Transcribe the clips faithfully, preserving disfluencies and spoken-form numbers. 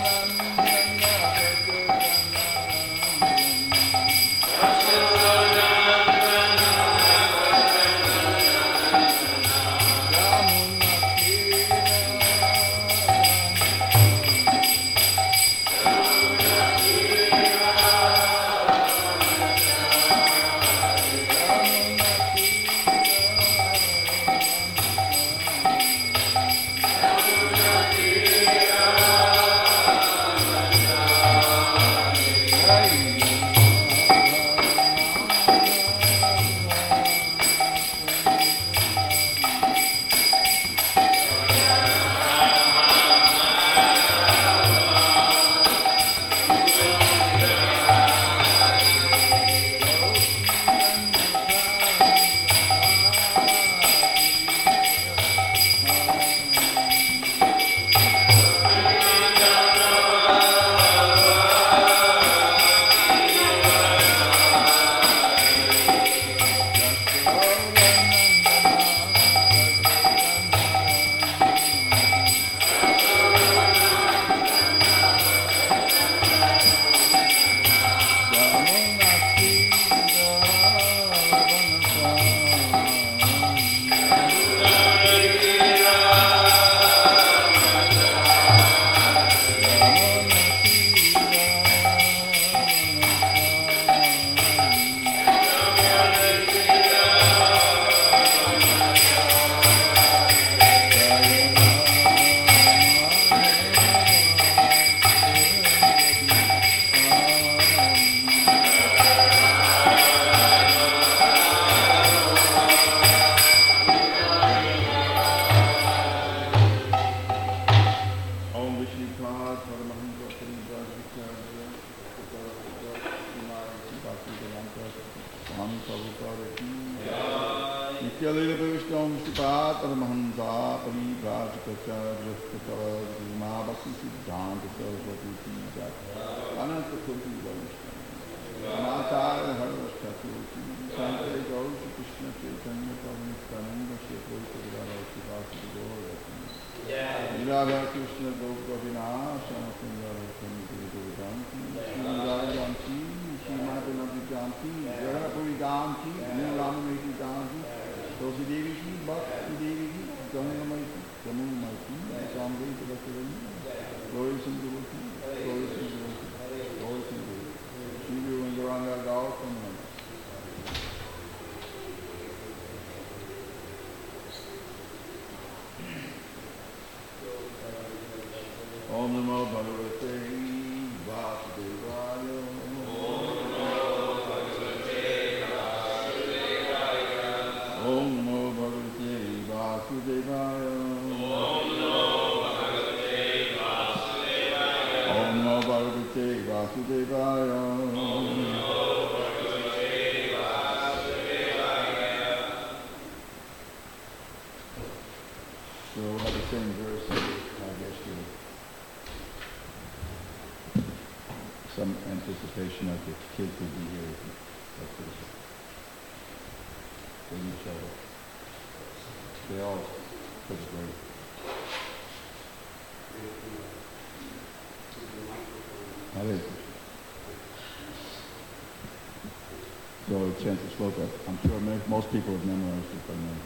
I'm sure most people have memorized it by now.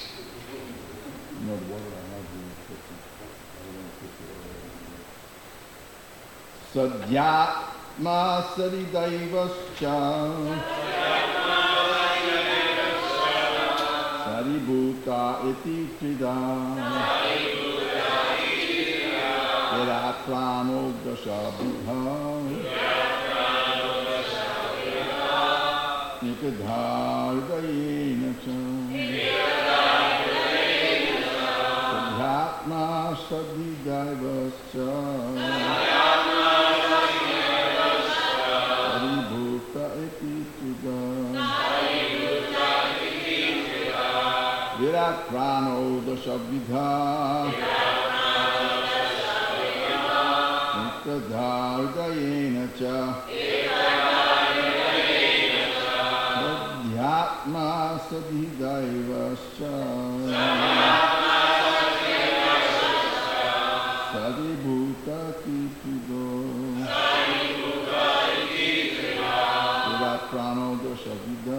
You know the word I have here. Sadyatma Saridayvascha Saribhuta iti trida Yadaprano dashabudha Nikadhardayena cha Sadhyatma Sadhidayvascha Saribhuta iti trida Virat prano dashabdha Nikadhardayena cha Atma Sadhidayvascha Sadhibhuta Tudo. Virat Prano Dosha Vida.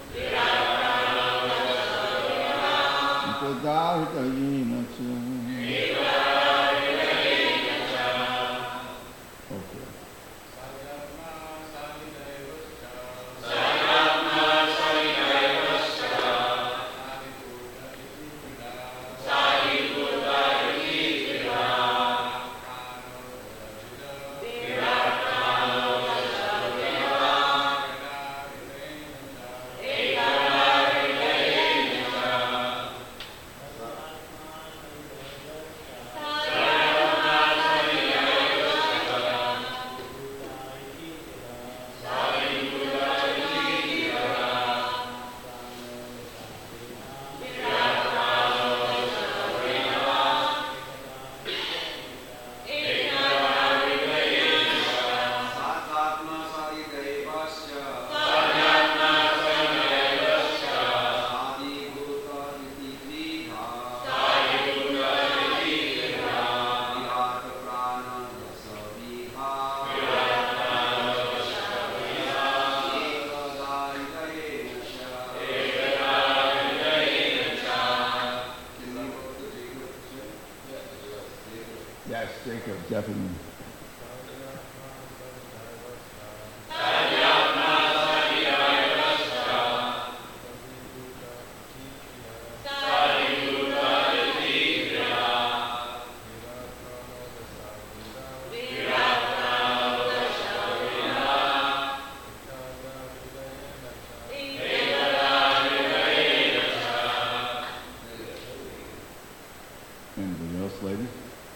Itadahita Yina Cha. Okay. Yes, Jacob, definitely. Anybody else, ladies?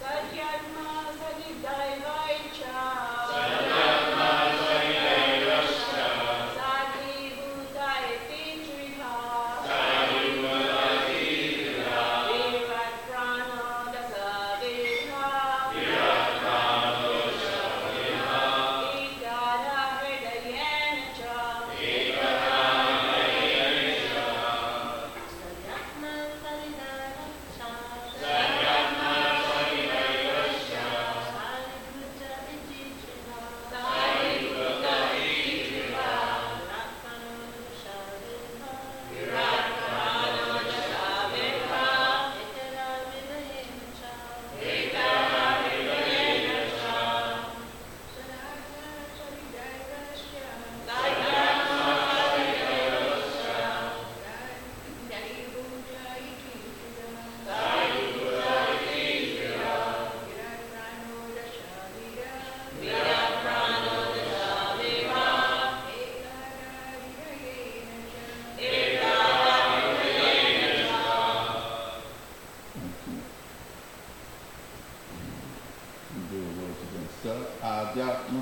Adhyatma.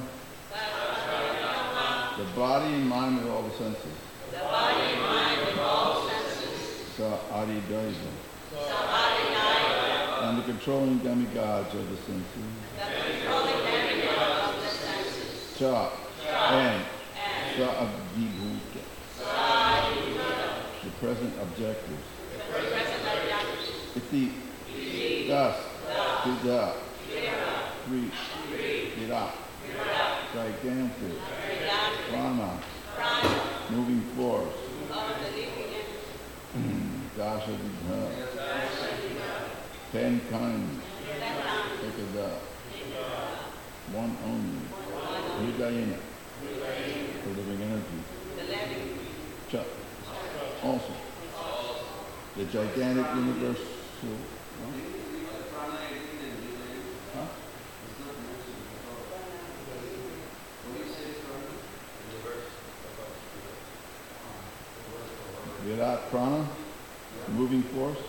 The body and mind with all the senses. The body and mind with all senses. Sa Adidaiva. Sa Adidaiva. And the controlling demigods of the senses. The controlling demigods of the senses. Cha. And. And. Sa Adibhuta. Sa Adibhuta. The present objectives. The present objectives. Iti. Iti. Das. Das. Tida. Tira. Three. Three. Virat. Virat. Gigantic. Gigantic. Prana. Prana. Moving force. Of the living energy. Dasha Vidha. Dasha Vidha. Ten kinds. Ten kinds. Ekada. Ekada. One only. One only. Hridayana. Hridayana. The living energy. The living. Cha. Also. The gigantic universal. Huh? Huh? Virat Prana, moving force.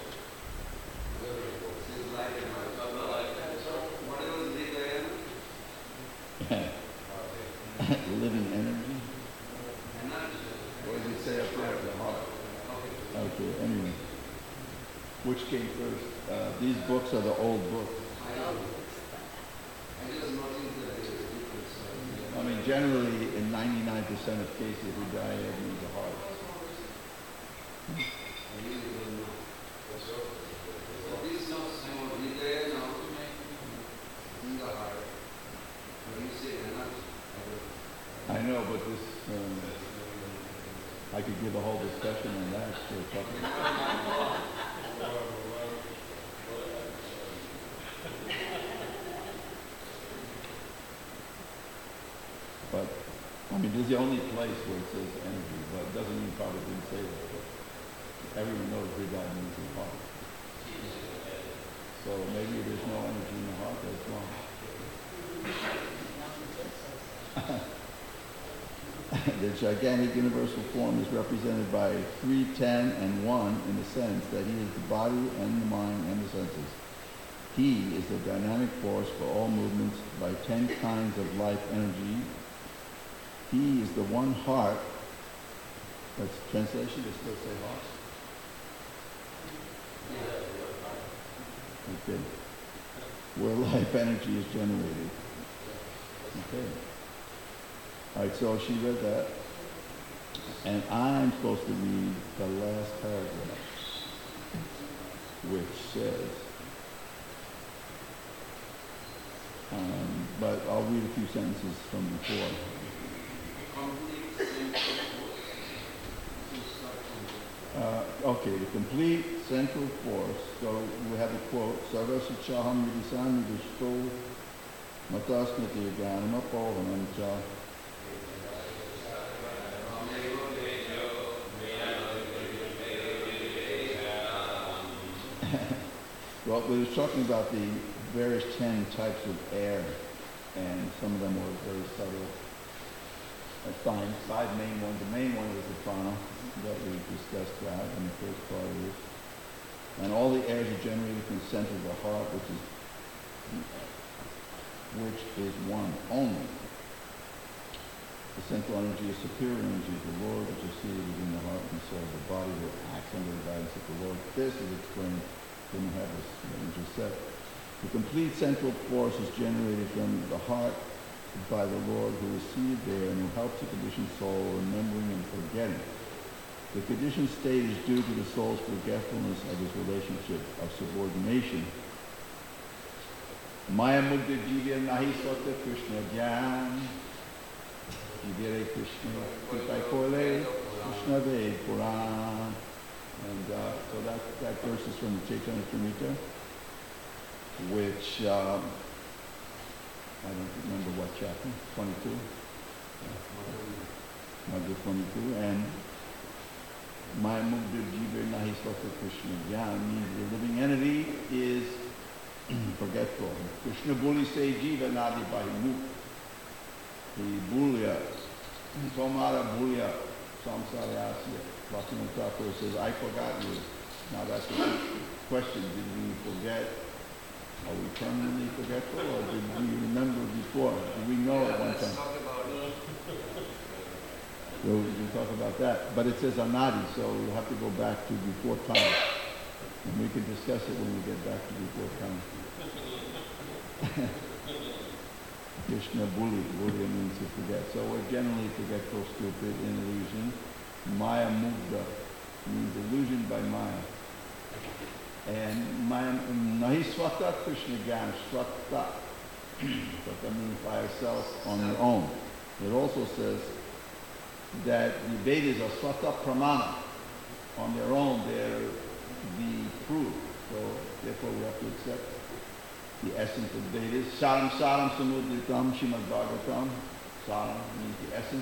Living energy. What does it say up there? The heart. Okay, anyway. Which came first? Uh, these books are the old books. I mean, generally, in ninety-nine percent of cases, Hridaya means the heart. I know, but this, um, I could give a whole discussion on that. So talking. But, I mean, this is the only place where it says energy, but it doesn't mean probably didn't say that. But everyone knows Hridaya means the heart. So maybe there's no energy in the heart, that's wrong. The gigantic universal form is represented by three, ten, and one in the sense that he is the body and the mind and the senses. He is the dynamic force for all movements by ten kinds of life energy. He is the one heart. That's translation, does still say heart? Okay. Where life energy is generated. Okay. All right, so she read that. And I'm supposed to read the last paragraph, which says, um, but I'll read a few sentences from before. Uh, okay, the complete central force. So we have a quote: Sarvasya chaham yudisami vishto matasmati gyanam apohanam cha. Well, we were talking about the various ten types of air, and some of them were very subtle. Uh, fine, five main ones. The main one is the prana that we discussed that in the first part of this. And all the airs are generated from the center of the heart, which is which is one only. The central energy is superior energy of the Lord, which is seated within the heart and soul of the body that acts under the guidance of the Lord. This is explained. Didn't have this, what we just said. The complete central force is generated from the heart by the Lord, who is seated there and who helps the conditioned soul remembering and forgetting. The conditioned state is due to the soul's forgetfulness of his relationship of subordination. Maya Mugdha Jivya Nahi Swata Krishna Gyan Jivya Krishna Kitai Kole Krishna Ved Puran. And uh, so that, that verse is from the Chaitanya Charitamrita, which uh, I don't remember what chapter, twenty-two? Madhya twenty-two. And Maya Mugdha Jiva Nahi Swata Krishna Gyan means the living entity is forgetful. Krishna Buli say Jiva Nadi Bahimu. The Bulya, Tomara Bulya, Samsarayasya. Bhaktivinoda Thakur says, I forgot you. Now that's the question. Did we forget? Are we permanently forgetful, or did we remember before? Did we know at one time? So we can talk about that. But it says anadi, so we'll have to go back to before time. And we can discuss it when we get back to before time. Krishna Buli. Buli means to forget. So we're generally forgetful, stupid, in illusion. Maya Mugdha means illusion by Maya. And Maya, Nahi Swata Krishna Gyan, Swata. Swata means by itself on your own. It also says that the Vedas are Swata Pramana. On their own, they're the proof. So therefore we have to accept the essence of the Vedas. Saram Saram Samudritam Srimad Bhagavatam. Saram means the essence.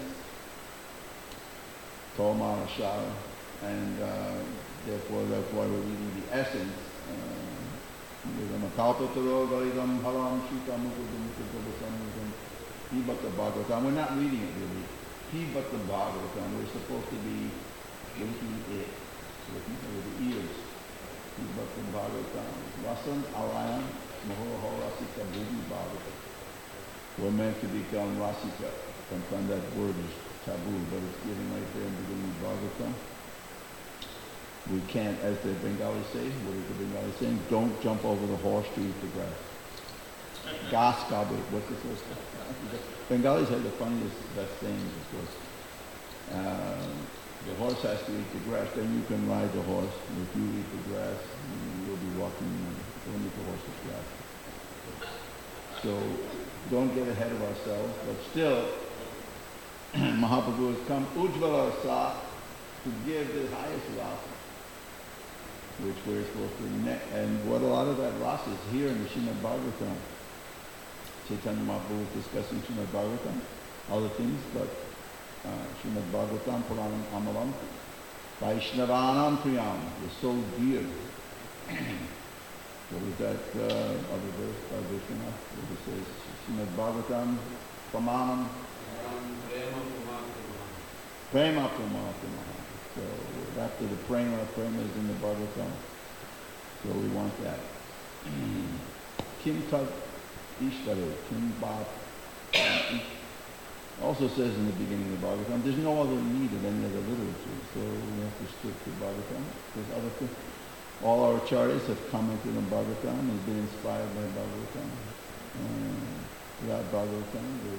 Tomara Shara, and uh, therefore that's why we're reading the essence. We're not reading it really. Pibata Bhagavatam. We're supposed to be linking it, looking with the ears. Pibata Bhagavatam. Rasan Alayan Mahoho Rasika Bhuvi Bhagavatam. We're meant to become Rasika. Sometimes that word is taboo, but it's given right there in the beginning of Bhagavatam. We can't, as the Bengalis say, what is the Bengali saying? Don't jump over the horse to eat the grass. Gas kabe, what's the first? Bengalis have the funniest, best sayings, of course. Uh, the horse has to eat the grass, then you can ride the horse. If you eat the grass, you'll be walking, you'll eat the horse's grass. So don't get ahead of ourselves, but still, Mahaprabhu has come Ujjvala Rasa to give the highest rasa, which we're supposed to net. And what a lot of that rasa is here in the Srimad Bhagavatam. Chaitanya Mahaprabhu is discussing Srimad Bhagavatam, other things, but uh, Srimad Bhagavatam, Puranam Amalam, Vaishnavanam Priyam is so dear. What was that uh, other verse by Vishnu? What it says, Srimad Bhagavatam, Pramanam, Prema Pramanam. So after the prema, prema is in the Bhagavatam. So we want that. Kim Tad Ishtare, Kim Bhat. Also says in the beginning of the Bhagavatam, there's no other need of any other literature. So we have to stick to Bhagavatam. There's other things. All our acharyas have commented on Bhagavatam and been inspired by Bhagavatam. Uh, without Bhagavatam, there's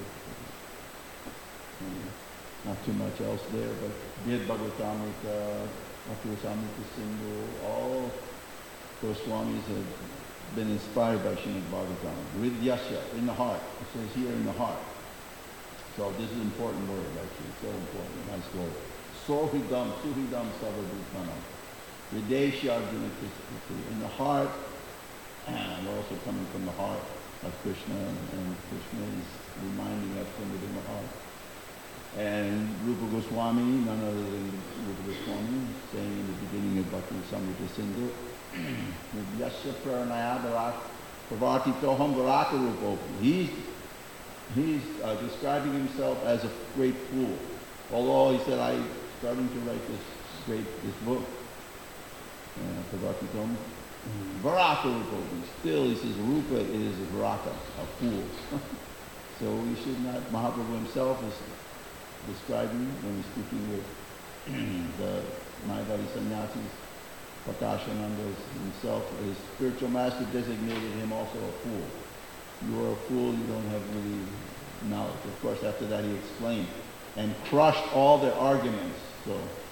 uh, not too much else there, but did Bhagavatamrita, Bhakti-rasamrita Sindhu, all Goswamis have been inspired by Srimad Bhagavatam. Ridyasya, in the heart. It says here in the heart. So this is an important word actually, so important, nice word. Sohidam, suhidam savabhutanam. Videsha Arjuna Krishna, in the heart, and we're also coming from the heart of Krishna, and Krishna is reminding us from within the heart. And Rupa Goswami, none other than Rupa Goswami, saying in the beginning of Bhakti Samrita Sindhu, Yasya Pranaya Bharat Pravati Toham Bharata Rupopi. He's, he's uh, describing himself as a great fool. Although he said, I'm starting to write this great, this book. Pravati Toham. Bharata Rupopi. Still, he says, Rupa is a Bharata, a fool. So we should not, Mahaprabhu himself is describing when he's speaking with the Mayavadi sannyasis, Prakashananda himself, his spiritual master designated him also a fool. You are a fool, you don't have really knowledge. Of course, after that he explained and crushed all their arguments. So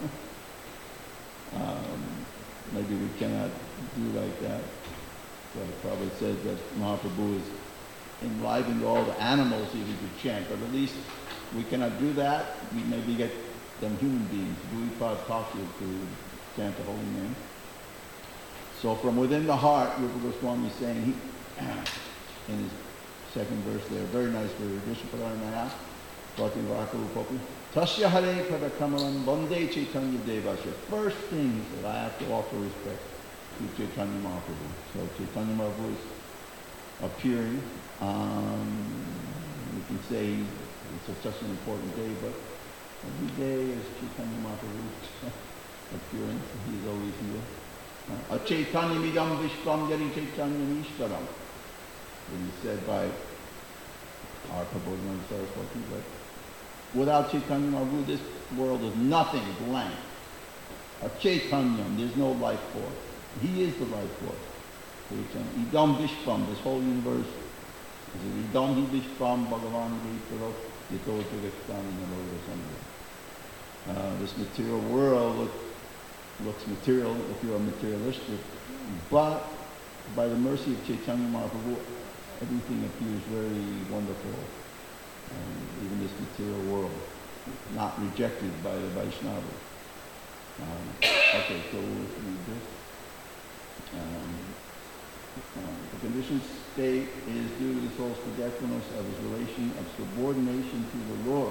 um, maybe we cannot do like that. So it probably says that Mahaprabhu is enlivened all the animals even to chant, but at least we cannot do that. We maybe get them human beings, Dvipad Tashi, to chant the holy name. So from within the heart, Rupa Goswami is saying, he, in his second verse there, very nice verse, Vishnupadanaya, Bhakti Vaka Rupopi, Tasya Hare Pada Kamalam Bande Chaitanya Devasya. First thing he said, I have to offer respect to Chaitanya Mahaprabhu. So Chaitanya Mahaprabhu is appearing. Um, we can say it's such an important day, but every day is Chaitanya Mahaprabhu appearing. He's always here. A Chaitanya Midam Vishvam Yari Chaitanya Ishvaram. It is said by our Prabodhana Saraswati, but without Chaitanya Mahaprabhu, this world is nothing, blank. A Chaitanyam, there's no life force. He is the life force. Chaitanya. Idam Vishvam, this whole universe. Idam Hi Vishvam Bhagavan Gitaro Yito Jagatani Naloda Sandhya. Uh, this material world look, looks material if you are materialistic, but by the mercy of Chaitanya Mahaprabhu, everything appears very wonderful. Um, even this material world, not rejected by the Vaishnavas. Um, okay, so we'll read this. Um, um, the conditioned state is due to the soul's forgetfulness of his relation of subordination to the Lord.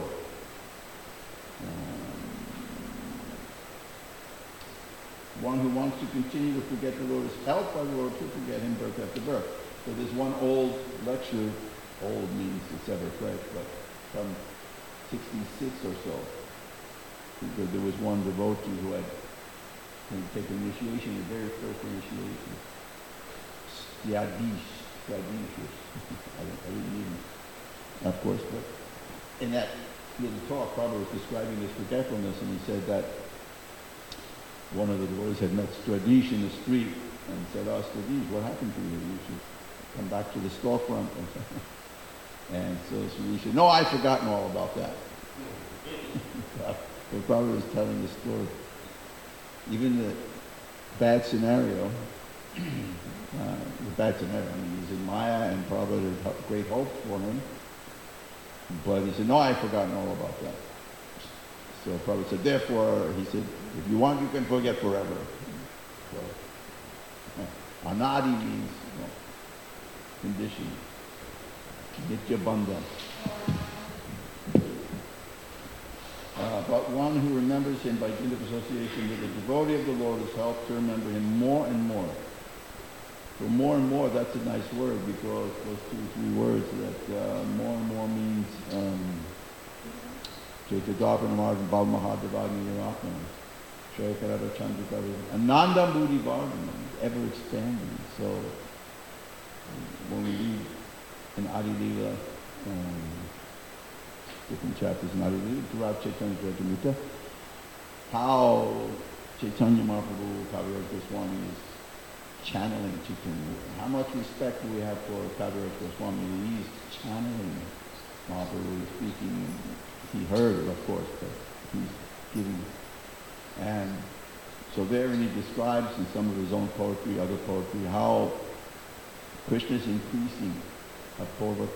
Um, one who wants to continue to forget the Lord is helped by the Lord to forget him birth after birth. So there's one old lecture, old means it's ever fresh, but from sixty-six or so, because there was one devotee who had taken initiation, the very first initiation. Yadish, Yadish. I didn't need him, of course, but in that little talk, Prabhupada was describing his forgetfulness, and he said that one of the devotees had met Stradish in the street and said, oh, Stradish, what happened to you? You should come back to the storefront. And so Stradish said, no, I've forgotten all about that. So Prabhupada was telling the story. Even the bad scenario, uh, the bad scenario, I mean, he's in Maya and Prabhupada had great hope for him. But he said, no, I've forgotten all about that. So Prabhupada said, therefore, he said, if you want, you can forget forever. So, yeah. Anadi means, you know, condition. Nitya bandha. Uh, but one who remembers him by dint of association with the devotee of the Lord is helped to remember him more and more. So more and more, that's a nice word, because those two, three words that uh, more and more means um, Chaitadharpan Marjan Bal Mahadevagni Yarakam, Shaikarada Chandrakari, Ananda Buddhi Bhargana, ever expanding. So when we read in Adi Lila, um, different chapters in Adi Lila, throughout Chaitanya Charitamrita, how Chaitanya Mahaprabhu, Kaviraj Goswami is channeling Chaitanya. How much respect do we have for Kaviraj Goswami? He's channeling Mahaprabhu, speaking. He heard it, of course, but he's giving. And so therein he describes in some of his own poetry, other poetry, how Krishna is increasing a purva.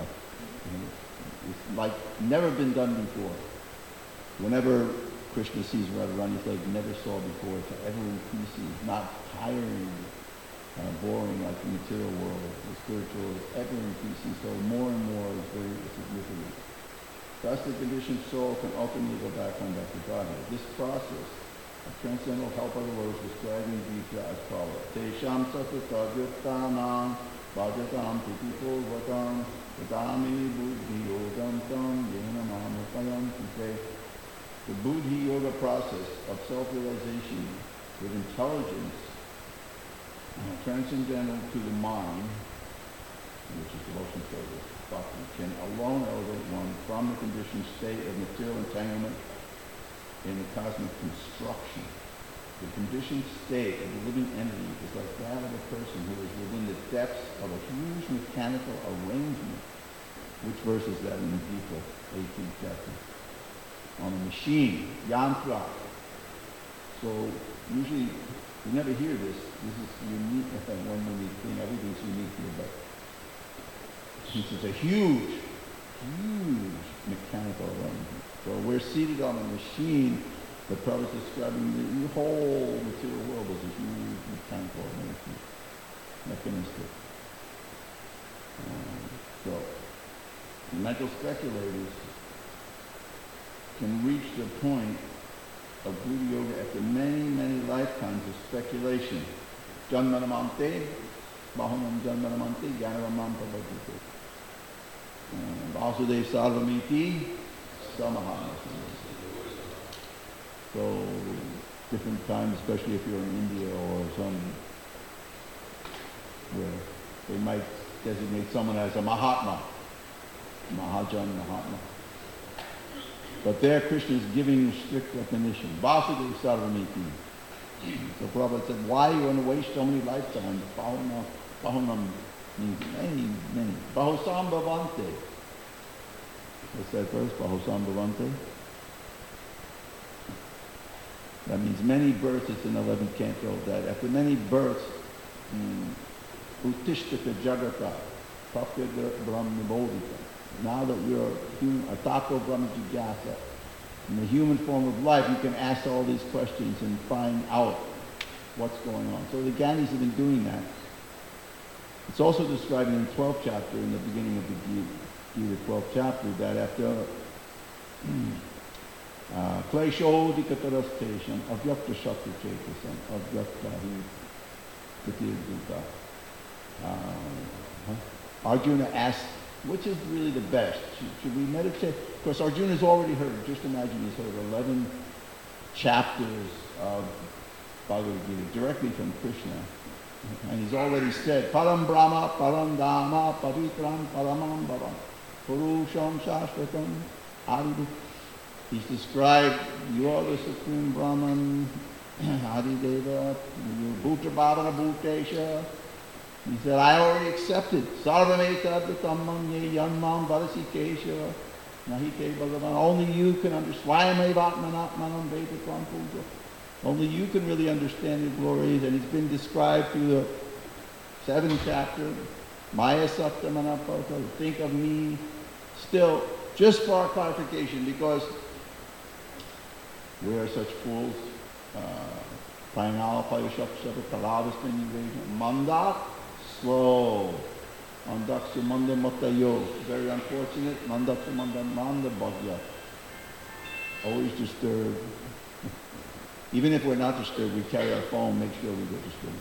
It's like never been done before. Whenever Krishna sees Radharani, it's like never saw before. It's ever increasing, not tiring, uh, boring like the material world. The spiritual is ever increasing, so more and more is very significant. Thus the conditioned soul can ultimately go back home back to Godhead. This process of transcendental help of the Lord is described in Gita as follows. Tesham satatavyuttanam bhajatam pritipurvatam Vedami buddhi yogam tam yena mahamukayam kite. The buddhi yoga process of self-realization with intelligence uh, transcendental to the mind, which is devotion service, bhakti, can alone elevate one from the conditioned state of material entanglement in the cosmic construction. The conditioned state of the living entity is like that of a person who is within the depths of a huge mechanical arrangement. Which verse is that in the Gita, eighteenth chapter? On a machine, yantra. So usually you never hear this. This is unique. One unique thing. Everything's unique here, but this is a huge, huge mechanical arrangement. So we're seated on a machine. The Prabhupada is describing the whole material world as a huge mechanical arrangement, mechanistic. Um, so, mental speculators can reach the point of Buddha Yoga after many, many lifetimes of speculation. Janmanamante, Bahunam Janmanamante, Jnanaramam Pavadite. Vasudev Sarvamiti, Samahana. So, different times, especially if you're in India or some, where they might designate someone as a Mahatma, Mahajan Mahatma. But there Krishna is giving strict definition. Vasudev Sarvamiti. So Prabhupada said, why are you going to waste so many lifetimes? Bahunam, Bahunam means many, many. Bahusam Bhavante. What's that verse? Bahusam Bhavante? That means many births. It's in eleventh canto that after many births, Uttishtaka Jagata, Tapya Brahmanibodhika. Now that we are human, Atapo Brahma Jigyasa, in the human form of life, you can ask all these questions and find out what's going on. So the Gyanis have been doing that. It's also described in the twelfth chapter, in the beginning of the Gita, twelfth chapter, that after Klesho Dikatarastesham, Avyakta Shakti Chetasam, Avyakta Hitirduta. Arjuna asked, which is really the best? Should, should we meditate? Of course, Arjuna has already heard, just imagine he's heard eleven chapters of Bhagavad Gita directly from Krishna. And he's already said, Param Brahma, Param Dhamma, Pavitram, Paramam Bhavam, Purusham Shashvatam, Adidu. He's described, you are the Supreme Brahman, Adideva, Bhuta Bhavana Bhutesha. He said, I already accepted. Sarvameta Advatam Ye Yanmam Vadasi Kesha Nahike Bhagavan. Only you can understand. Swayamavatmanatmanam Vedatvam Puja. Only you can really understand the glories, and it's been described through the seventh chapter. Maya Saptamanapata. Think of me. Still, just for our clarification, because we are such fools. Final Payashak Shabbat Mandak, slow. Mandak Sumanda Matayo. Very unfortunate. Mandak Sumanda Manda Bhagya. Always disturbed. Even if we're not disturbed, we carry our phone, make sure we get disturbed.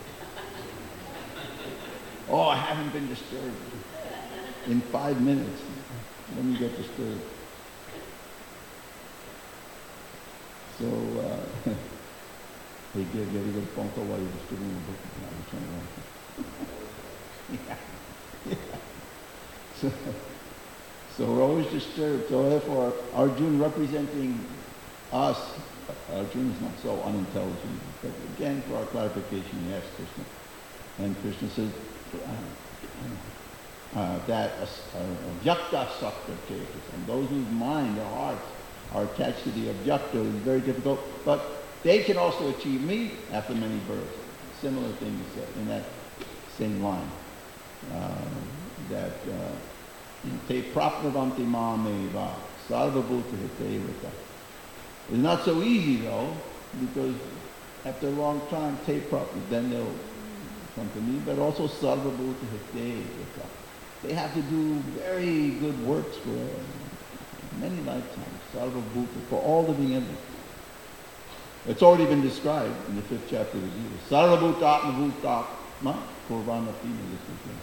Oh, I haven't been disturbed. In five minutes, then you get disturbed. So, uh, they get, get a good phone call while you're distributing the book. Now you turn around. Yeah. Yeah. So, so we're always disturbed. So therefore, Arjuna representing us, Arjuna is not so unintelligent. But again, for our clarification, he asked Krishna. And Krishna says uh, uh, that avyakta sakta chetas, and those whose mind, their hearts, are attached to the avyakta is very difficult, but they can also achieve me after many births. Similar things uh, in that same line. Uh, that te prapnavanti mameva sarvabhuta hitevata. It's not so easy though, because after a long time, te prapna, then they'll come to me, but also sarvabhuta hitevata. They have to do very good works for many lifetimes, sarvabhuta, for all living entities. It's already been described in the fifth chapter of the Gita. Sarvabhuta atmabhutatma kurvana fina.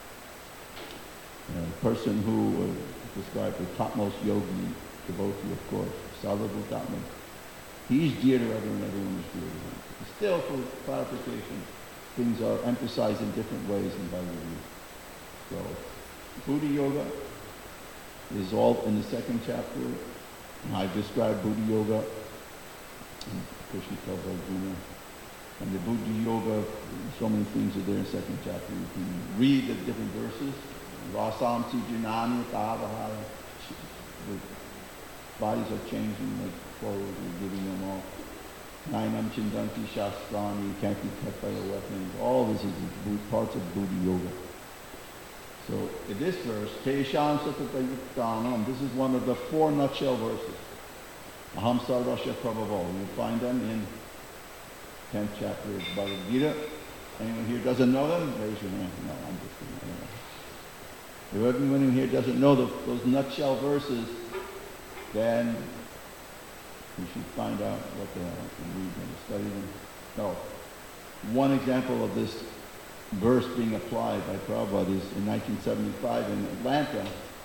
A person who was described the topmost yogi, devotee, of course, sarvabhutatma. He's dear to everyone, everyone is dear to him. Still, for clarification, things are emphasized in different ways in Bhagavad Gita. So, Buddha Yoga is all in the second chapter. I've described Buddha Yoga. Krishna tells Arjuna. And the Buddha Yoga, so many things are there in the second chapter. You can read the different verses. Rasam Sujinani Tavahara. The bodies are changing, like clothes, we're giving them all. Nainam Chindanti Shastrani, you can't be kept by your weapons. All this is parts of Buddha Yoga. So in this verse, Tesham Satatayuktanam, this is one of the four nutshell verses. Aham Sarvasya Prabhavo. You'll find them in tenth chapter of Bhagavad Gita. Anyone here doesn't know them? Raise your hand. No, I'm just kidding. If anyone here doesn't know the, those nutshell verses, then you should find out what they are and read them, study them. No. One example of this verse being applied by Prabhupada is in nineteen seventy-five in Atlanta.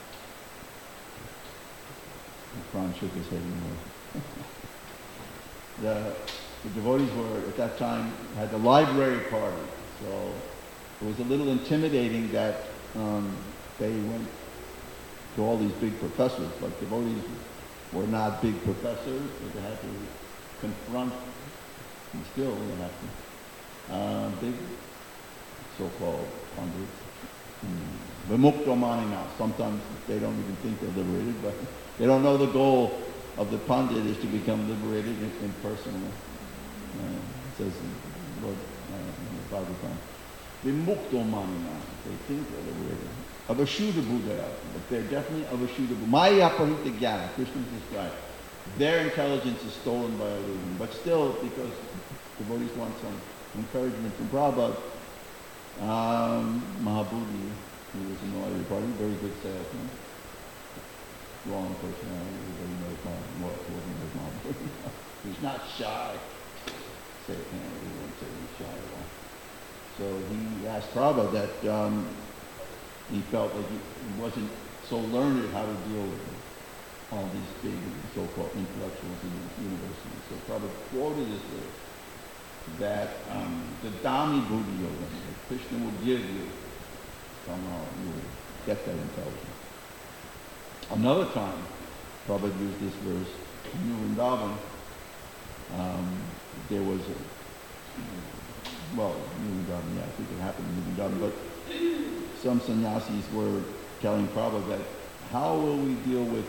Pran shook his head anyway. the, the devotees were, at that time, had the library party. So it was a little intimidating that um, they went to all these big professors, but devotees were not big professors, but they had to confront, and still they have to, uh, big so-called pundits. Vimukta now. Sometimes they don't even think they're liberated, but they don't know the goal of the pandit is to become liberated in, in person. Uh, it says in Lord uh, in the Bhagavatam. Vimukta now. They think they're liberated. Avashuddha Buddha, but they're definitely Avashuddha Buddha. Maya Parita Jnana, Krishna described. Their intelligence is stolen by illusion. But still, because devotees want some encouragement from Prabhupada, um, Mahabodhi, who was in the library party, very good salesman. Wrong personality, everybody knows Mahabodhi. He's not shy. Say it, you know, he won't say he's shy at all. So he asked Prabhupada that um, he felt like he wasn't so learned how to deal with all these big so-called intellectuals in the university. So Prabhupada quoted this verse that um, the Dami Buddha Yoga, that Krishna will give you, somehow you will get that intelligence. Another time, Prabhupada used this verse in New Vrindavan. Um, there was a, well, New Vrindavan, yeah, I think it happened in New Vrindavan, but some sannyasis were telling Prabhupada that how will we deal with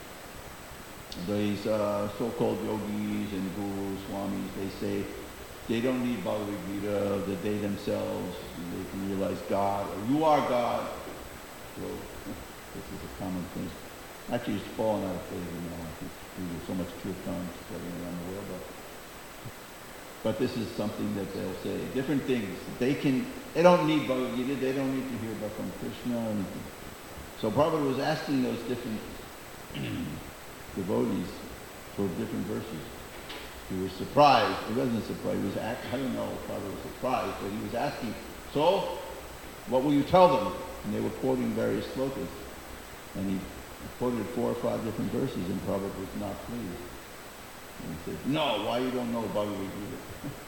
these uh, so-called yogis and gurus, swamis? They say they don't need Bhagavad Gita, that they themselves, they can realize God, or you are God. So this is a common thing. Actually, it's fallen out of favor now. Due to so much kirtan spreading around the world. But, but this is something that they'll say. Different things. They can. They don't need Bhagavad Gita. They don't need to hear about from Krishna. Or anything. So Prabhupada was asking those different devotees for different verses. He was surprised. He wasn't surprised. He was. Act, I don't know if Prabhupada was surprised, but he was asking. So, what will you tell them? And they were quoting various slokas, and he quoted four or five different verses, and Prabhupada was not pleased. And he said, no, why you don't know Bhagavad Gita?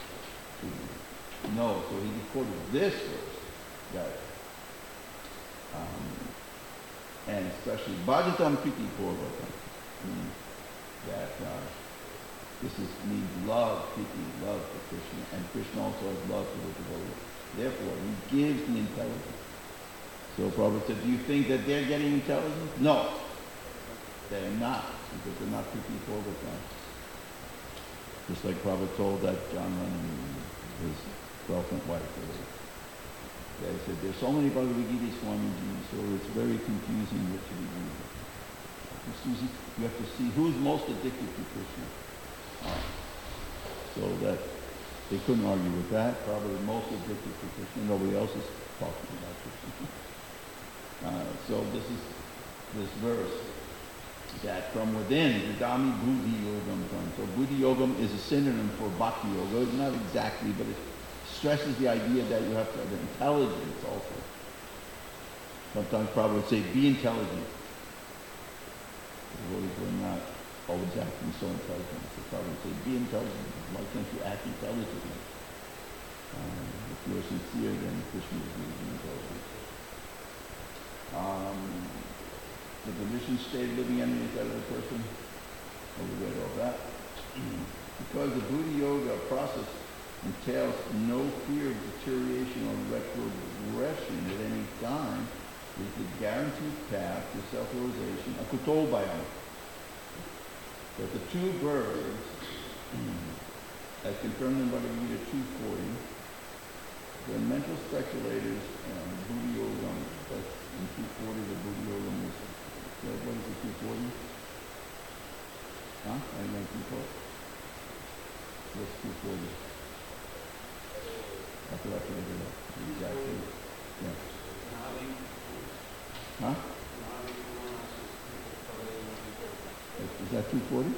No, so he quoted this verse, that, um, and especially, Bhajatam Priti Purvakam, that uh, this is, means love, Priti, love for Krishna, and Krishna also has love for the devotee. Therefore, he gives the intelligence. So Prabhupada said, do you think that they're getting intelligence? No. They're not, because they're not Priti Purvakam. Just like Prabhupada told that John Lennon, his girlfriend, wife, they said, there's so many Bhagavad Gita Swamiji, so it's very confusing what to be doing. You have to see who's most addicted to Krishna. Uh, so that they couldn't argue with that. Probably most addicted to Krishna. Nobody else is talking about Krishna. Uh, so this is this verse that from within, Vidami Buddhi Yogam comes. So Buddhi Yogam is a synonym for Bhakti Yoga. It's not exactly, but it stresses the idea that you have to have intelligence also. Sometimes Prabhupada would say, be intelligent. The devotees were not always acting so intelligent. So Prabhupada would say, be intelligent. Why can't you act intelligently? Um, if you're sincere, then Krishna is using intelligence. Um, the conditioned state of living enemies out of the person. Oh, we read all that. Because the Buddha Yoga process entails no fear of deterioration or retrogression at any time, is the guaranteed path to self-realization, akutobayam. That the two birds, as confirmed in Bhagavad Gita two forty, the mental speculators, um, Buddha Yoga, that's in two forty, the Buddha Yoga is, what is it, two forty? Huh? I didn't know two forty. What's two forty? I forgot to look it up. Exactly. Yeah. Huh? Is that two forty?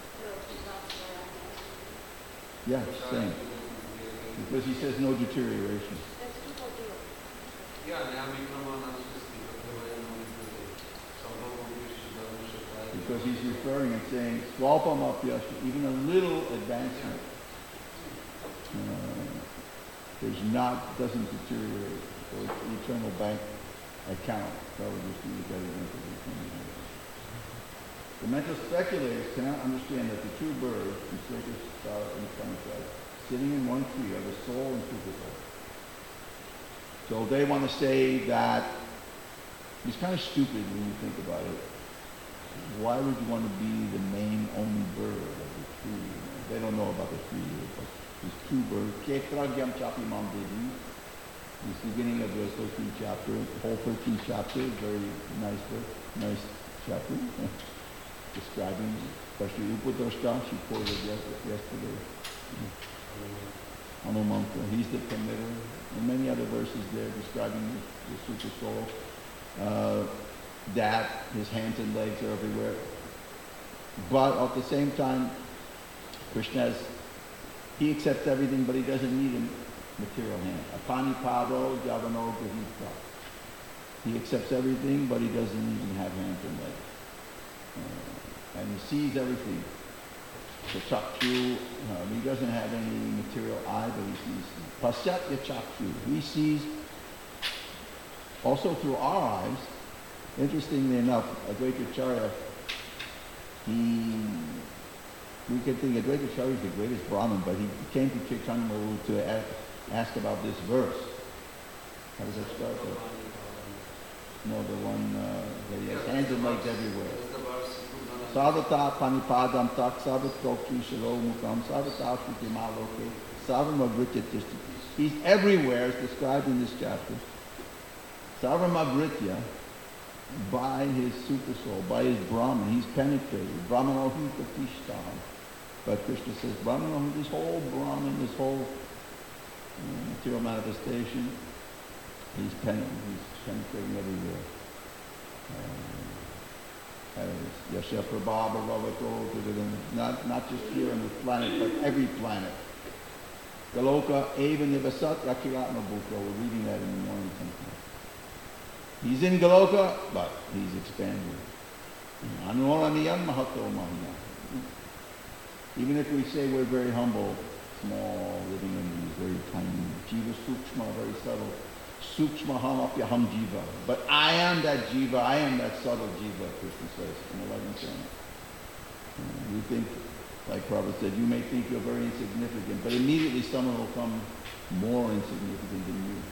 Yeah, same. Because he says no deterioration. Because he's referring and saying, swalpam apyasha, even a little advancement, uh, is not, doesn't deteriorate. So it's the eternal bank account. Probably just need to get it into the eternal. The mental speculators cannot understand that the two birds, in circus, star, and sunset, sitting in one tree are the soul and physical. So they want to say that it's kind of stupid when you think about it. Why would you want to be the main only bird of the tree? They don't know about the tree, but there's two birds. Ketragyam chapi mam devi. This beginning of the thirteenth chapter, whole thirteenth chapter, very nice book, nice chapter, describing, especially Upadrashta, she quoted yesterday. Hanumanta, he's the permitter, and many other verses there describing the, the super soul. Uh, that his hands and legs are everywhere. But at the same time, Krishna has, he accepts everything, but he doesn't need a material hand. Apani pado javano grihita. He accepts everything, but he doesn't even have hands and legs. Uh, and he sees everything. The chakchu, uh, he doesn't have any material eye, but he sees. Pasyatya chakchu. He sees also through our eyes. Interestingly enough, Advaitacharya, he, we can think Advaitacharya is the greatest Brahmin, but he came to Chaitanya Mahaprabhu to ask, ask about this verse. How does that start? No, the one uh, that he has hands and legs everywhere. Sadhata panipadam tak sadatoktu shiro mukam sadhata shrutimaloke sarvamavritya tishti. He's everywhere, as described in this chapter. Sarvamavritya by his super soul, by his Brahman. He's penetrated. Brahmanohita Tishtam. But Krishna says, Brahmanohita, this whole Brahman, this whole uh, material manifestation, he's, pen- he's penetrating everywhere. Uh, as Yasha Prabhava Ravato, not, not just here on this planet, but every planet. Galoka Eva Nivasat Rakiratma Bhuka. We're reading that in the morning sometime. He's in Galoka, but he's expanding. Anuraniyam Mahato Mahina. Even if we say we're very humble, small, living in these very tiny, Jiva Sukshma, very subtle. Sukshma Hamapya Ham Jiva. But I am that Jiva, I am that subtle Jiva, Krishna says. You know what I'm saying? Uh, you think, like Prabhupada said, you may think you're very insignificant, but immediately someone will come more insignificant than you.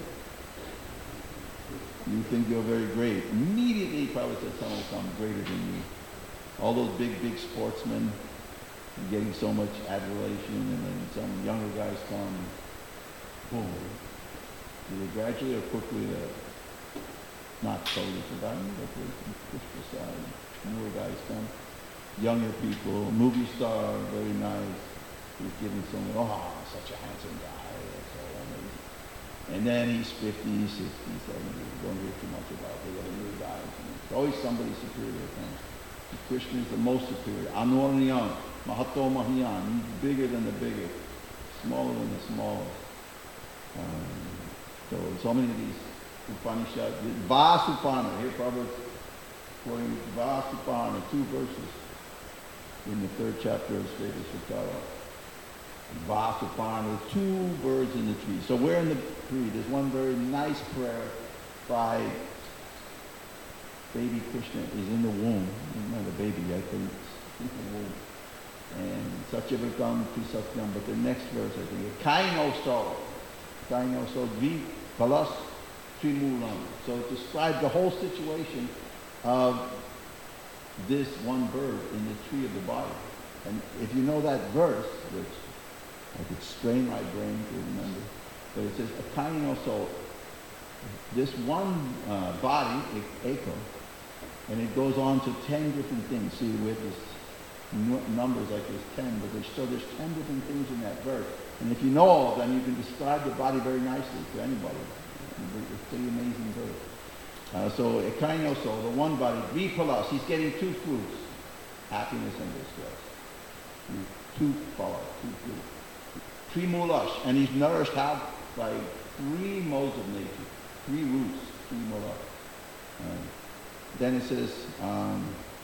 You think you're very great. Immediately, Prabhupada said, someone will come greater than you. All those big, big sportsmen getting so much adulation, and then some younger guys come, boom. Either gradually or quickly, uh, not totally forgotten, but push aside. Newer guys come. Younger people, movie star, very nice. He's giving someone, oh, such a handsome guy, that's so amazing. And then he's fifty, sixty, seventy, don't hear too much about the other new guys. It's always somebody superior comes. Krishna is the most superior. Anuraniyam, Mahato Mahiyan, he's bigger than the biggest, smaller than the smallest. Um, so, so many of these Upanishads, Vasupana, here Prabhupada quoting Vasupana, two verses in the third chapter of Sveta Sutara. Vasupana, two birds in the tree. So we're in the tree. There's one very nice prayer by baby Krishna is in the womb. Not a baby yet, but it's in the womb. And Satyavrtam Pisatyam, but the next verse I think, Kaino so. Kaino so, Vi Palas Trimulam. So it describes the whole situation of this one bird in the tree of the body. And if you know that verse, which I could strain my brain to remember, but it says, Kaino so, this one uh, body, Eko, and it goes on to ten different things. See, with this n- numbers like there's ten, but there's, so there's ten different things in that verse. And if you know all of them, you can describe the body very nicely to anybody. It's a pretty amazing verse. Uh, so, Ekaino so, the one body, Vipalas, he's getting two fruits, happiness and distress. Two phalas, two fruits. Trimulash, and he's nourished how? By three modes of nature, three roots, three mulash. Uh, then it says, um,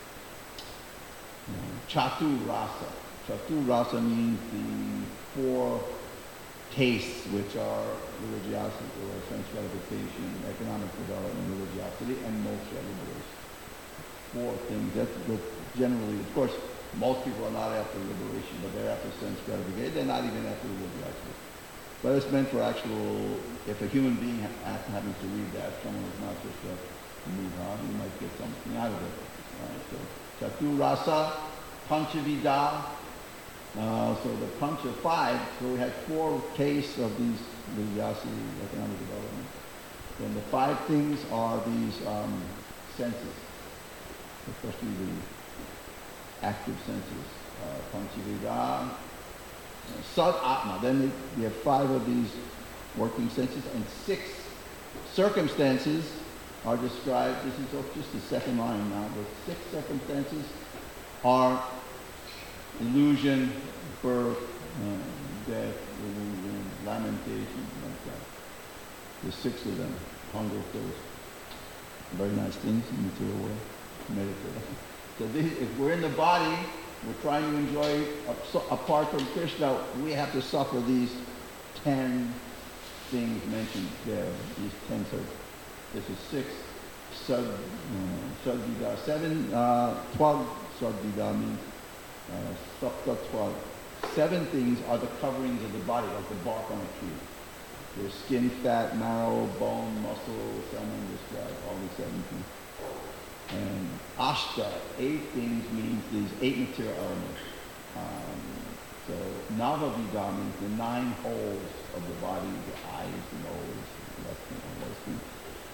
Chatu Rasa. Chatu Rasa means the four tastes, which are religiosity, or sense gratification, economic development, religiosity, and moksha, liberation. Four things. That's what generally, of course, most people are not after liberation, but they're after sense gratification. They're not even after religiosity. But it's meant for actual, if a human being ha- happens to read that, someone is not just a mudha, you might get something out of it. Right? So, Chatu Rasa, Panchavida. Uh, so the Pancha five, so we had four tastes of these religiosity, economic development. Then the five things are these um, senses, especially the active senses. Uh, Panchavida, Sad Atma. Then we have five of these working senses, and six circumstances are described. This is just the second line now, but six circumstances are illusion, birth, uh, death, illusion, lamentation, like that. There's six of them. Hunger, thirst. Very nice things in the material world. Meditate. So this, if we're in the body, we're trying to enjoy, apart from Krishna, we have to suffer these ten things mentioned there, these ten circles. This is six, sub, uh, sadvida, seven, uh, twelve sadvida means uh, sapta twelve. Seven things are the coverings of the body, like the bark on a tree. There's skin, fat, marrow, bone, muscle, someone described all these seven things. And ashta, eight things means these eight material elements. Um, so navavida means the nine holes of the body, the eyes, the nose, the left and all those things.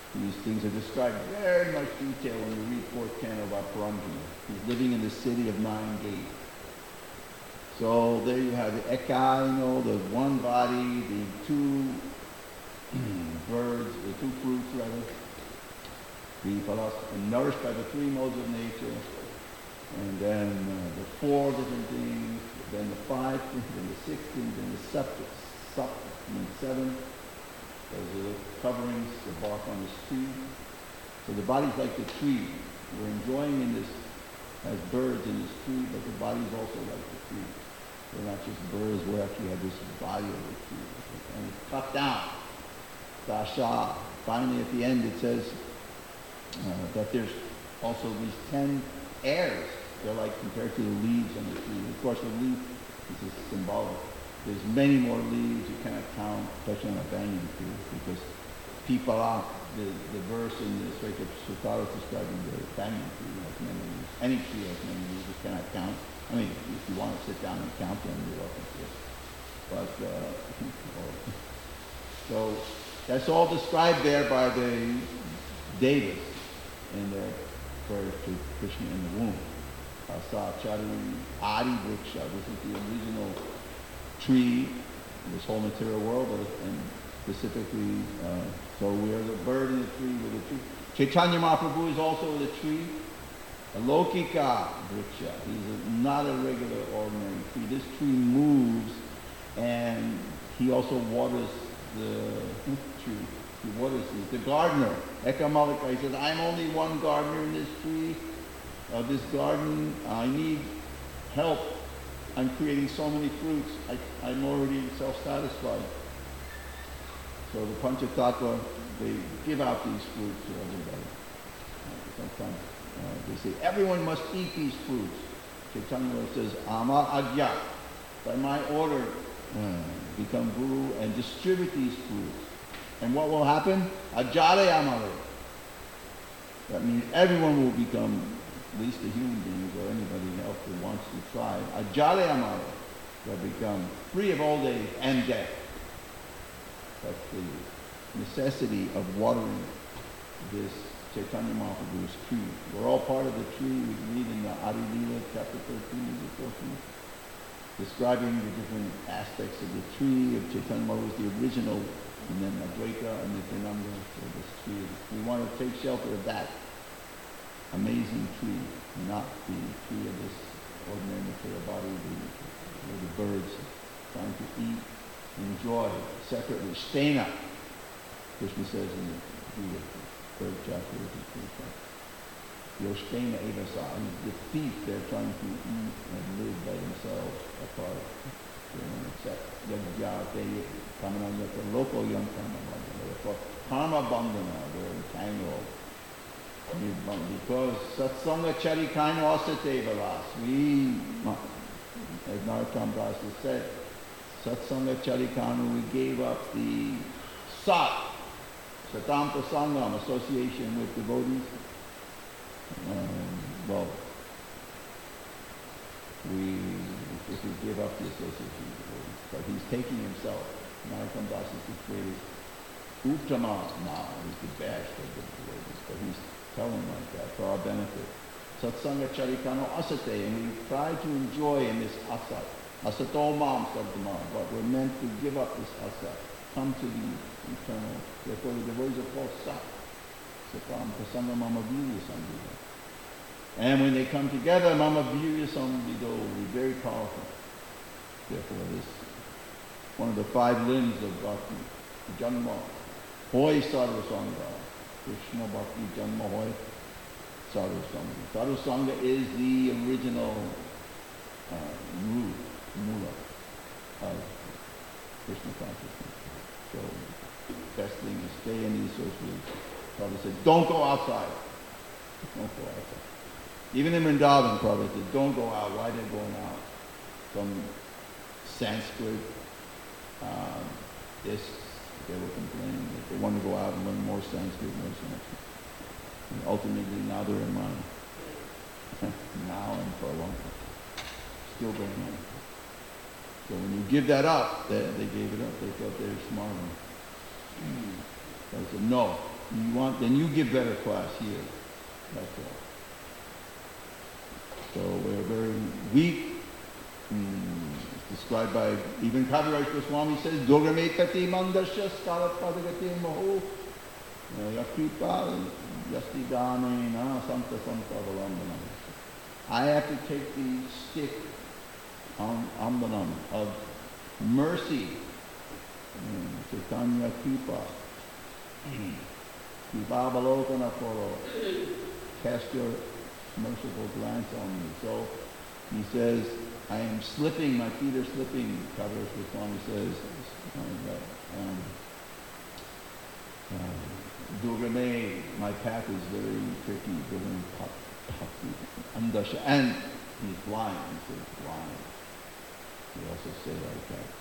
These things are described very much detail when you read fourth canon about Paranjana. He's living in the city of nine gates. So there you have the Eka, you know, the one body, the two birds, the two fruits rather, the philosophy, nourished by the three modes of nature, and then uh, the four different things, then the five things, then the six things, then the separate, sup, and seven. Those are the coverings, the bark on this tree. So the body's like the tree. We're enjoying in this as birds in this tree, but the body's also like the tree. We're not just birds, we actually have this body of the tree. And it's cut down. Dasha. Finally, at the end, it says uh, that there's also these ten airs. They're like compared to the leaves on the tree. Of course, the leaf is just symbolic. There's many more leaves you cannot count, especially on a banyan tree, because Pipala, the, the verse in the Sutta Sutta is describing the banyan tree has many leaves. Any tree has many leaves you cannot count. I mean, if you want to sit down and count them, you're welcome to. But, uh, so, that's all described there by the Devas in their prayers to Krishna in the womb. Asa Chari Adi Vriksha, this is the original tree in this whole material world, and specifically, uh, so we are the bird in the tree with the tree. Chaitanya Mahaprabhu is also the tree. Alokika Vriksha, he's a, not a regular ordinary tree. This tree moves, and he also waters the tree. He waters it. The gardener, Eka Malika, he says, I'm only one gardener in this tree, of this garden. I need help. I'm creating so many fruits. I, I'm already self-satisfied. So the Panchatattva, they give out these fruits to everybody. Uh, sometimes uh, they say, everyone must eat these fruits. Chaitanya says, Ama Agya, by my order, uh, become guru and distribute these fruits. And what will happen? Ajale Amale. That means everyone will become, at least the human beings or anybody else who wants to try, Ajale Amale. They'll become free of old age and death. That's the necessity of watering this Chaitanya Mahaprabhu's tree. We're all part of the tree. We read in the Adi Leela, chapter thirteen, fourteen, describing the different aspects of the tree of Chaitanya Mahaprabhu, the original, and then Advaita and Nityananda, so this tree. We want to take shelter of that amazing tree, not the tree of this ordinary material body, the, where the birds trying to eat, enjoy separately. Stena, Krishna says in the, the third chapter of the third chapter. Yoshkena Evasa, and the thief, they're trying to eat and live by themselves apart. They don't accept Yajya, they come on the local young karma bandhana. They're called karma bandhana, they're entangled. Because satsanga charikaino asate valas. We, as Narottam Das has said, satsanga charikanu, we gave up the sat, satam prasangam, association with devotees. Um, well, we, if we give up the association with devotees, but he's taking himself. Narottam Das is the greatest uttama now, he's the best of the devotees, but he's telling like that for our benefit. Satsanga charikano asate, and we try to enjoy in this asat. Asato mam sabdama, but we're meant to give up this asat, come to the eternal. Therefore the devotees are called sat. Satam prasanga mama virya samvida. And when they come together, mama virya samvida will be very powerful. Therefore this one of the five limbs of bhakti, janma, hoy sarvasanga. Krishna Bhakti Janma Hoy Sadhu Sangha. Sadhu Sangha is the original uh, root, mula of Krishna consciousness. So the best thing is stay in the association. Prabhupada said, don't go outside. Don't go outside. Even in Vrindavan, Prabhupada said, don't go out. Why are they going out? Some Sanskrit, um, this, they were complaining that they wanted to go out and learn more Sanskrit, more Sanskrit. And ultimately, now they're in mind. Now and for a long time. Still going on. So when you give that up, they, they gave it up. They thought they were smart. Mm. So I said, no, You want, then you give better class here. That's all. So we're very weak. Mm, it's described by even Kaviraj Goswami says, Dogame Kati Mandasya Skalat Padagati Maho Yakripa Yasti Gane Na Santa Santa Avalambanam. I have to take the stick on Ambanam of mercy. Chaitanya Kripa. Kripa Balokana Koro. Cast your merciful glance on me. So he says, I am slipping, my feet are slipping. Kaviraj Goswami says, um, uh, Durgame, my path is very tricky, very tough. Andasha, and he's blind, he says blind. He also say like that.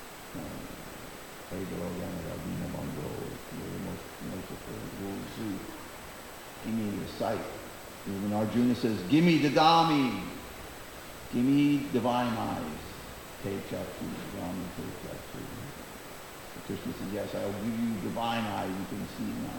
Ravina Mango, you're the most merciful, Guru, give me your sight. Even Arjuna says, give me the Dami, give me divine eyes. Te Chakshu, Dami Te Chakshu. Krishna says, yes, I will give you divine eyes, you can see now.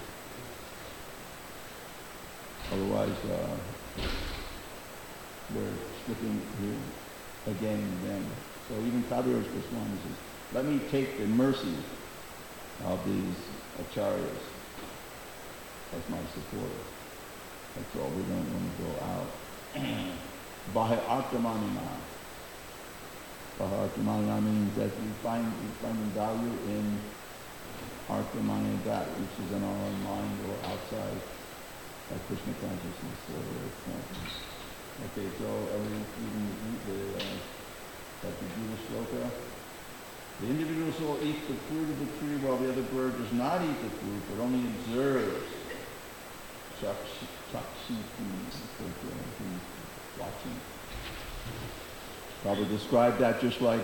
Otherwise, uh, we're slipping here again and again. So even Kaviraj Goswami says, let me take the mercy of these acharyas as my supporter. That's all. We don't want to go out. Baha Artamanina. Baha Artamanina means that we find, we find value in Artamanina, that which is in our own mind or outside of Krishna consciousness. Or consciousness. Okay, so everything, even the, uh, that the Gita Shloka. The individual soul eats the fruit of the tree while the other bird does not eat the fruit, but only observes. Chakshi, chakshi, watching. Probably describe that just like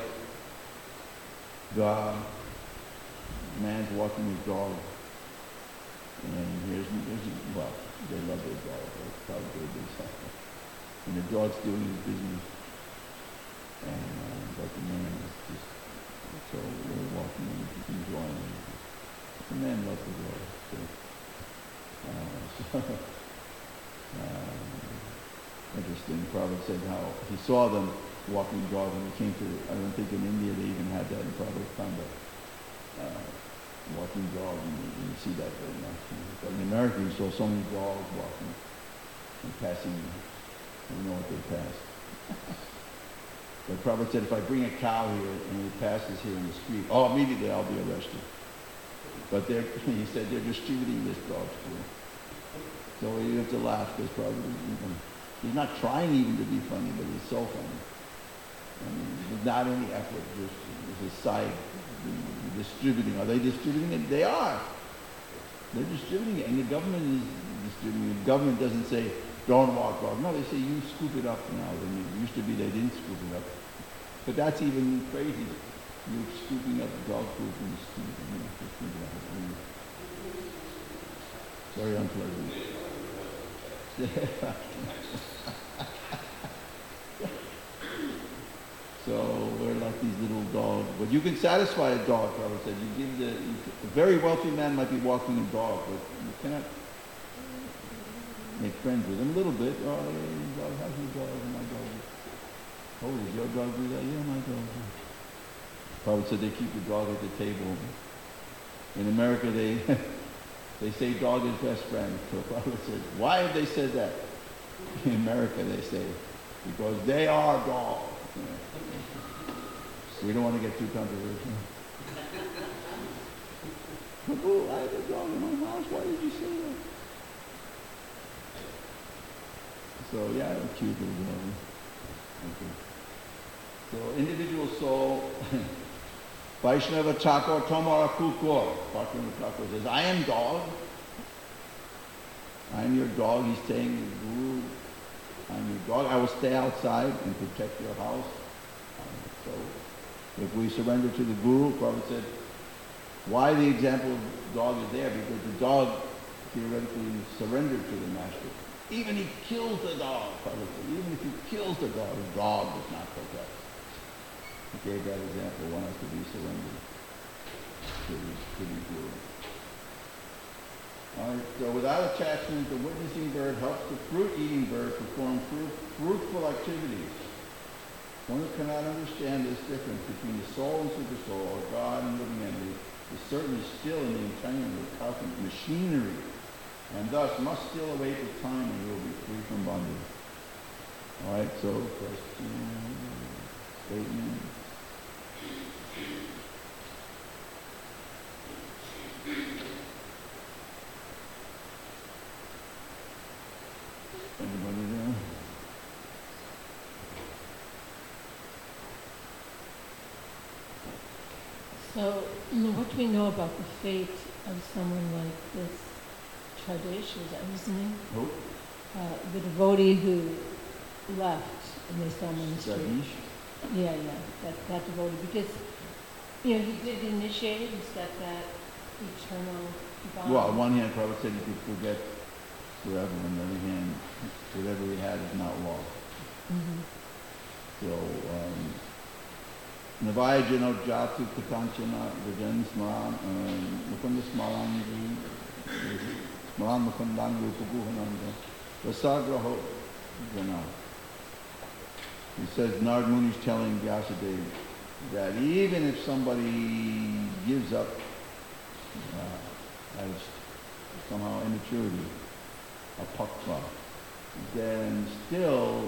the man's walking his dog. And here's, here's well, they love their dog. That's probably their and the dog's doing his business. And uh, but the man is just, so we're walking and enjoying it. The man loves the dog. So, uh, so uh, interesting. Prabhupada said how he saw them walking the dog when he came to, I don't think in India they even had that in Prabhupada found a uh, walking dog, and you, you see that very much. But in America you saw so many dogs walking and passing, you know what they passed. But Prabhupada said, if I bring a cow here and it passes here in the street, oh, immediately I'll be arrested. But they're, he said they're distributing this dog food. So you have to laugh because Prabhupada, he's not trying even to be funny, but he's so funny. I mean, there's not any effort, just it's a side distributing. Are they distributing it? They are. They're distributing it, and the government is distributing it. The government doesn't say, don't walk dog. No, they say you scoop it up now. It used to be they didn't scoop it up. But that's even crazy. You're scooping up dog food from the street. You know, just think about it. Very unpleasant. So we're like these little dogs. But you can satisfy a dog, Prabhupada said. You give the, you, a very wealthy man might be walking a dog, but you cannot make friends with him a little bit. Oh, yeah, dog, how's your dog? My dog. Oh, does your dog do that? Yeah, my dog. Prabhupada said they keep the dog at the table. In America, they they say dog is best friend. So Prabhupada said, why have they said that? In America, they say, because they are dogs. You know. We don't want to get too controversial. Oh, I have a dog in my house. Why did you say that? So yeah, I'm cute little dog. Okay. So individual soul, Vaishnava Chakor Tomara Kukor. Vaishnava Chakor says, I am dog. I am your dog. He's saying, Guru, I am your dog. I will stay outside and protect your house. Um, so if we surrender to the Guru, Prabhupada said, why the example of dog is there? Because the dog theoretically surrendered to the master. Even he kills the dog, Prabhupada. Even if he kills the dog, the dog does not protect. He gave that example. One has to be surrendered to the, to the Guru. All right, so without attachment, the witnessing bird helps the fruit-eating bird perform fruit, fruitful activities. One who cannot understand this difference between the soul and supersoul, or God and living entity, is certainly still in the entanglement of cosmic machinery, and thus must still await the time when he will be free from bondage. All right, so question, statement. Anybody there? So, you know, what do we know about the fate of someone like this Tradesh, was that his name? Who? Uh, the devotee who left and they saw him on the street. Sadish? Yeah, yeah, that, that devotee, because, you know, he did initiate, he's got that eternal bond. Well, on one hand, Prabhupada said he could forget forever. On the other hand, whatever he had is not law. Mm-hmm. So, um, Navayajano Jatu Katanchana Vajan Smaran, Mukunda Smaran, Smaran Mukundan Rupaguhananda, Vasagraho Jana. He says, Narad Muni is telling Vyasadeva that even if somebody gives up uh, as somehow immaturity, a pakva, then still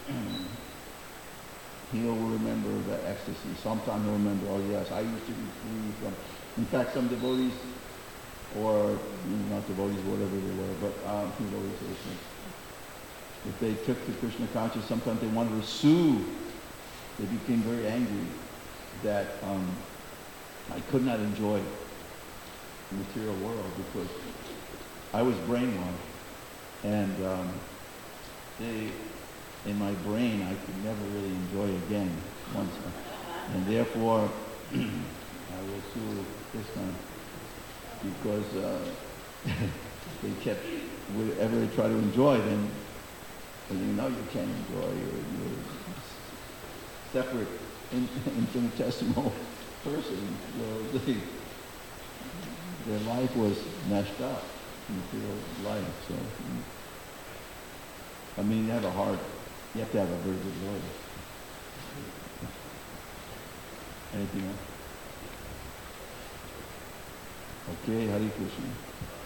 he'll remember the ecstasy. Sometime he'll remember, oh yes, I used to be free from... In fact, some devotees, or not devotees, whatever they were, but um, devotees, if they took to Krishna consciousness, sometimes they wanted to sue. They became very angry that um, I could not enjoy the material world because I was brainwashed. And um, they, in my brain, I could never really enjoy again once. And therefore, I will sue this time because uh, they kept, whatever they try to enjoy, then you know you can't enjoy your, your separate, in, infinitesimal person. So they, their life was messed up, material life. So, I mean, you have a heart. You have to have a very good lawyer. Anything else? Okay, Hare Krishna.